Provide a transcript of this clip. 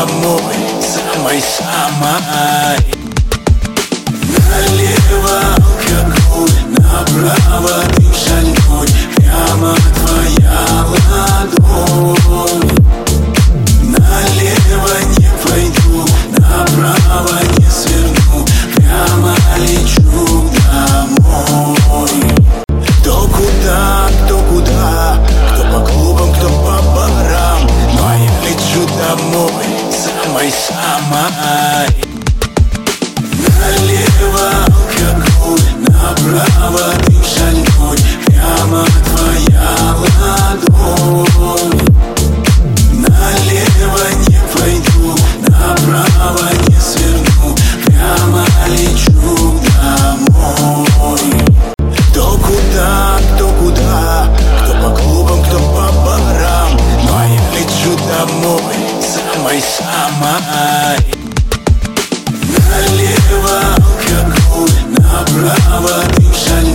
домой, самой-самой. Налево алкоголь, направо дым шальной, прямо твоя ладонь. Налево не пойду, направо не сверну, прямо лечу домой. Кто куда, кто по клубам, кто по барам, но я лечу домой, самой-самой. Налево алкоголь, направо дым шальной, прямо твоя ладонь. Налево не пойду, направо не сверну, прямо лечу домой. Кто куда, кто по клубам, кто по барам, но я лечу домой, самой-самой. Налево алкоголь, направо дым шальной.